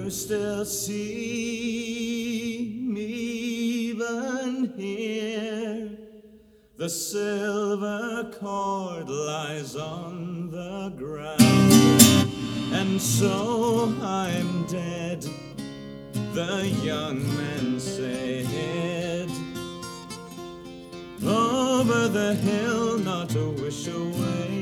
you still see me even here? The silver cord lies on the ground, and so I'm dead, the young man said. Over the hill, not a wish away.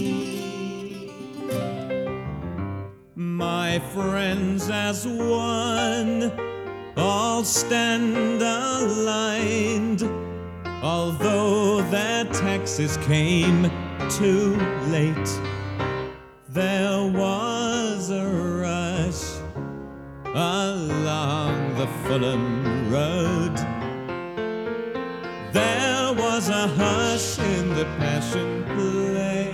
My friends as one all stand aligned, although their taxes came too late. There was a rush along the Fulham Road. There was a hush in the Passion Play.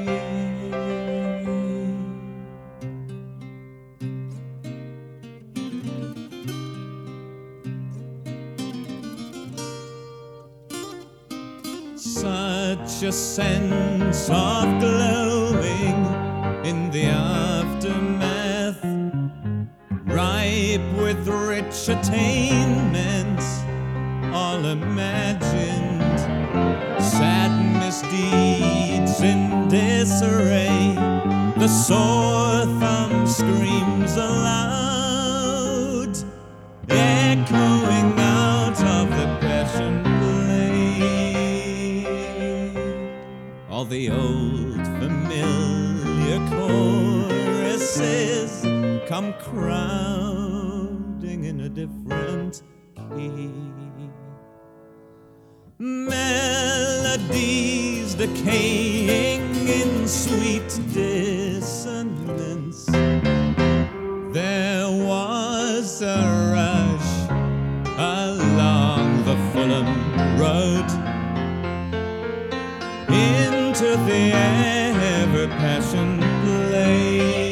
Such a sense of glowing in the aftermath, ripe with rich attainments, all imagined, sad misdeeds in disarray. The sore thumb screams aloud, echoing out of the Passion Play. All the old familiar choruses come crowding in a different key. Melodies decaying in sweet dissonance. There was a rush along the Fulham Road into the ever-Passion Play.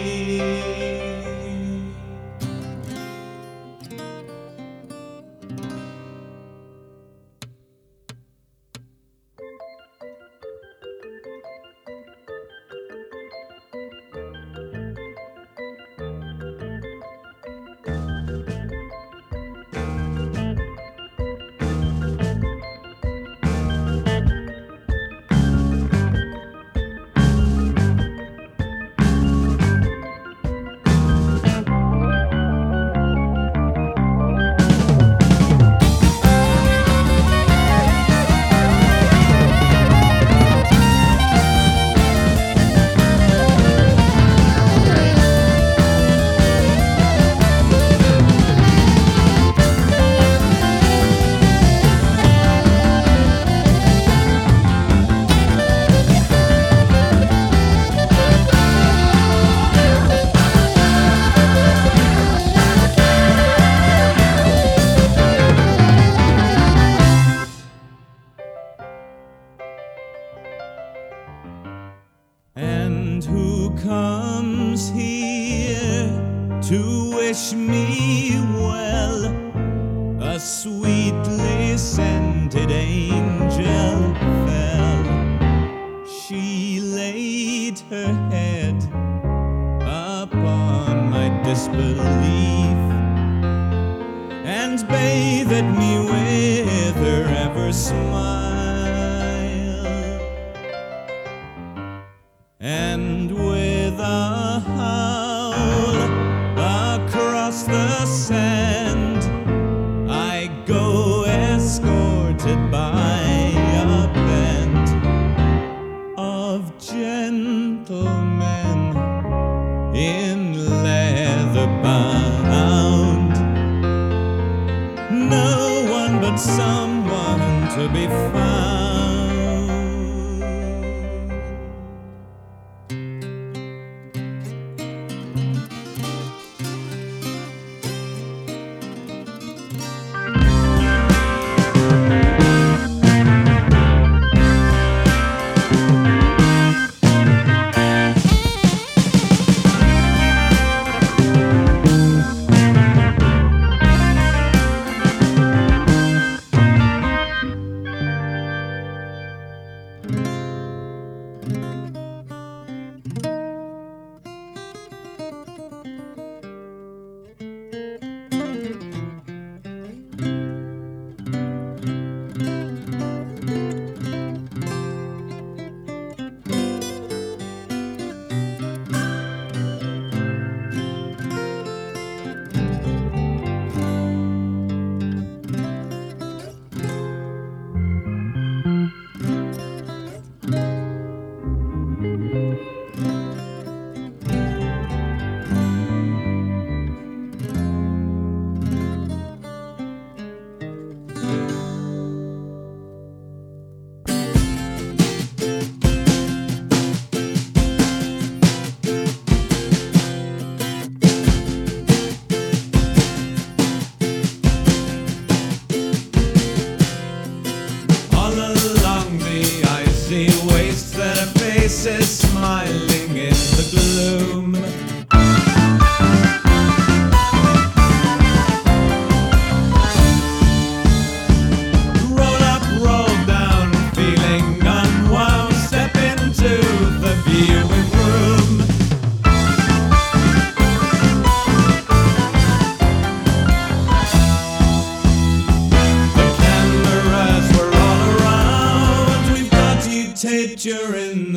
And who comes here to wish me well? A sweetly scented angel fell. She laid her head upon my disbelief and bathed me with her ever smile. And with a howl across the sand, I go escorted by a band of gentlemen in leather bound. No one but someone to be found.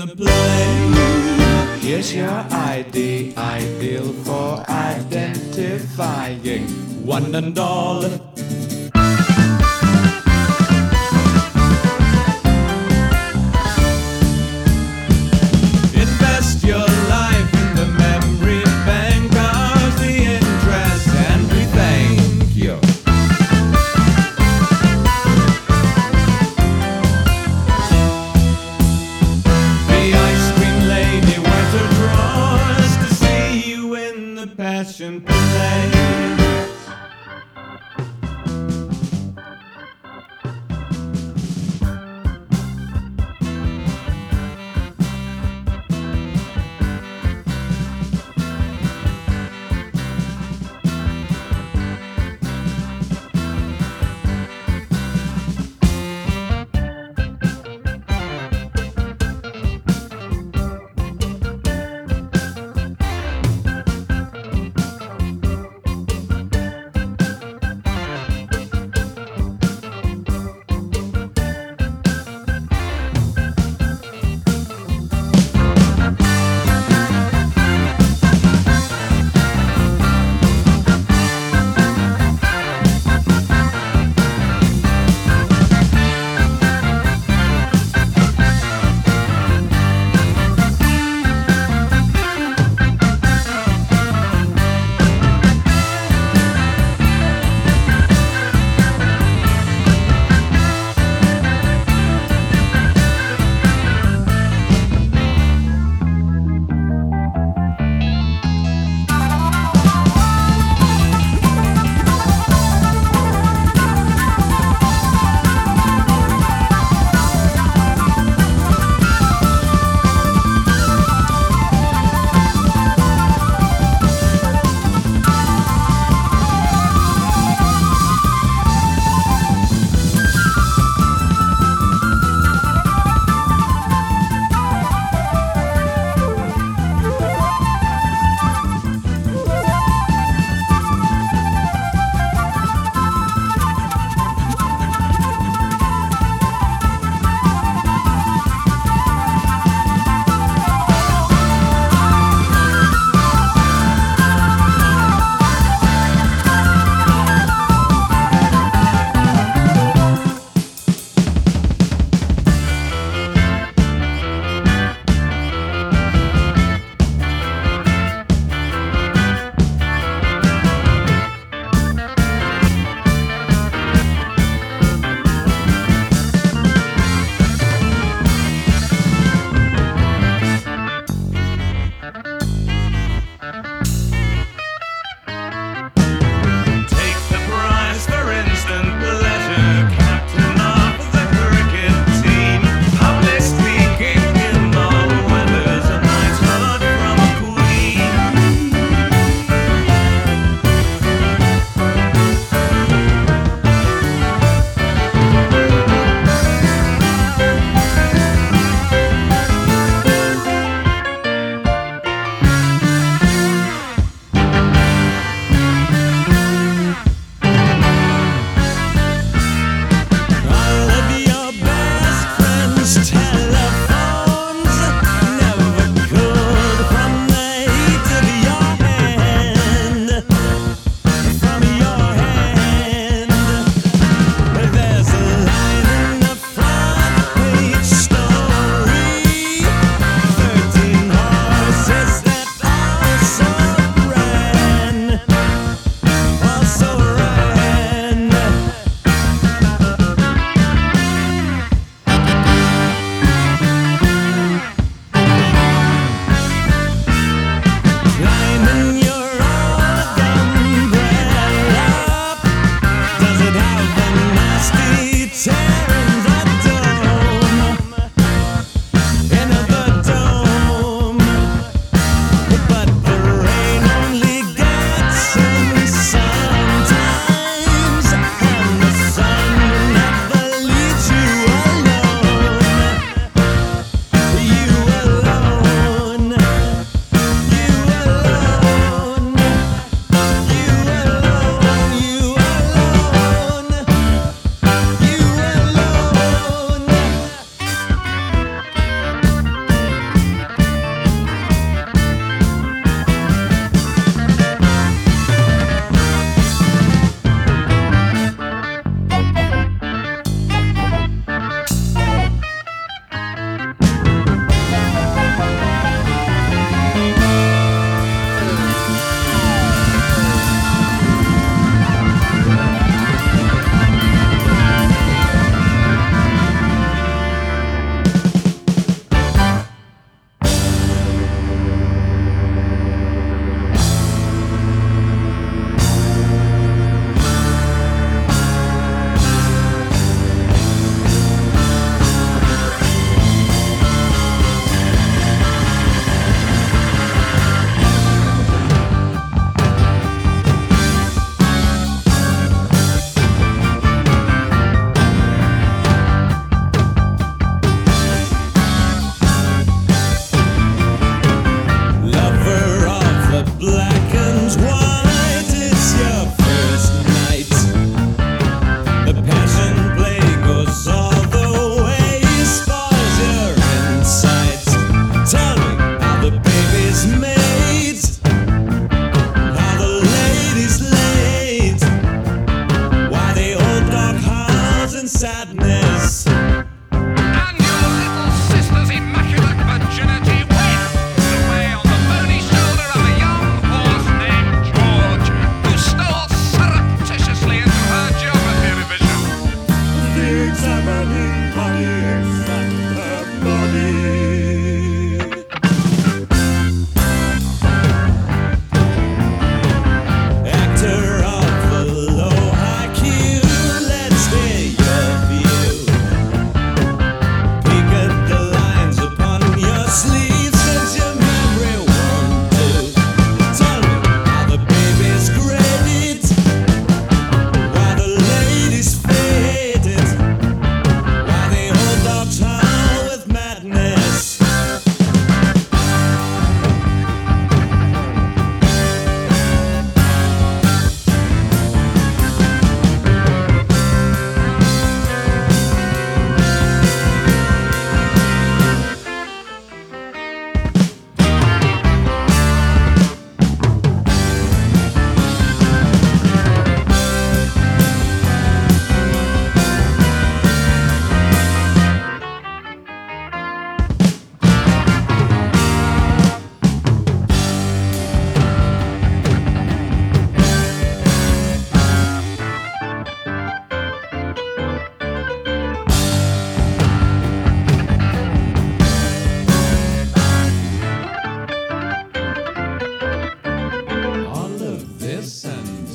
the play. Here's your ID, ideal for identifying. One and all. Invest your life in the memory bank of the interest, and we thank you. The ice cream lady went across to see you in the passion play.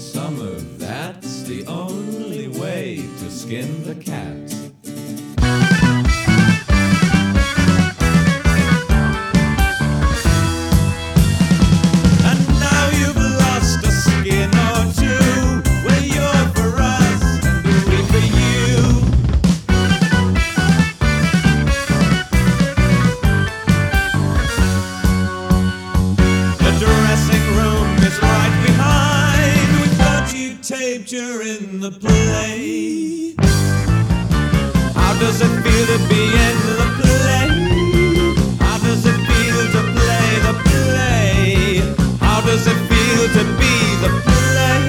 summer, that's the only way to skin the cat. And now you've lost a skin or two. Well, you're for us and we for you. The dressing room is right behind. We thought you taped her in the play. How does it feel to be in the play? How does it feel to play the play? How does it feel to be the play?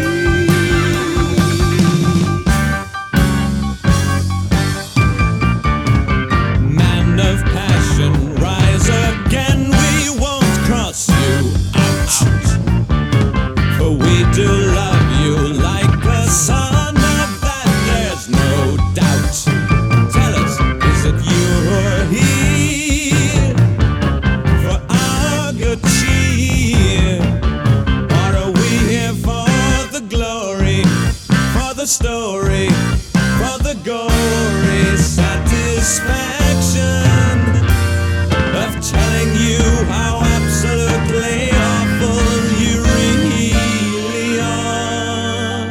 Man of passion, rise again. We won't cross you out. For we do love you like a son, of that there's no doubt. Tell us, is it you or he? For our good cheer? Or are we here for the glory, for the story, for the gory satisfaction of telling you how absolutely awful you really are?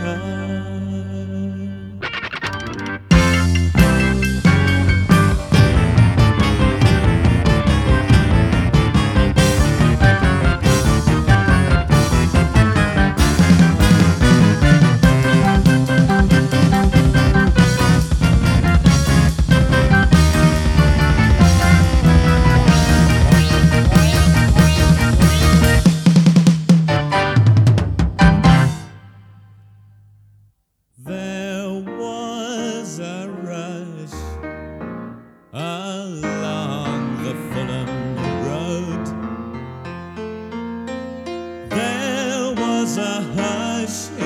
There was a rush along the Fulham Road. There was a hush